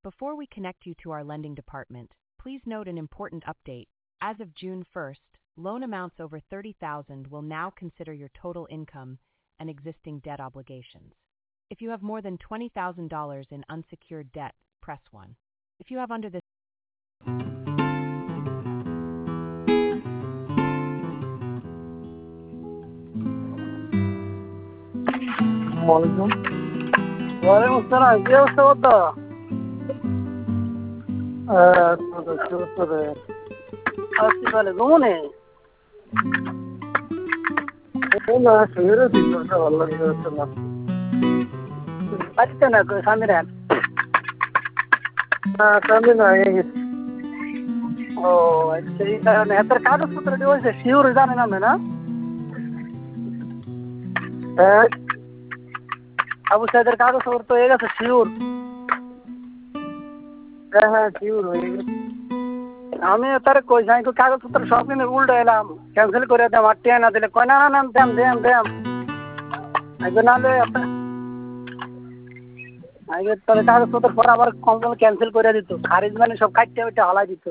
Before we connect you to our lending department, please note an important update. As of June 1st, loan amounts over $30,000 will now consider your total income and existing debt obligations. If you have more than $20,000 in unsecured debt, press 1. If you have under this ওয়ালাইকুম আসসালাম, কি অবস্থা বলতো? আসছি তাহলে ঘুমনে আচ্ছা না স্বামী রেন ও আচ্ছা, এই কারণে এদের কাগজপত্র হয়েছে শিওর জানে না না আবু সাইদের কাগজপত্র তো হয়ে গেছে শিওর। হ্যাঁ শিওর হয়ে গেছে। আমি তার কই যাই কাগজপত্র সব কিনে উল্টো এলাম, ক্যান্সেল করে দাম, আর টিয়া না দিলে কয় না নাম দেম দেম দেম আগে নাহলে আগে তাহলে কাগজপত্র পরে আবার কম ক্যান্সেল করে দিত, খারিজ মানে সব কাটতে হলায় দিত।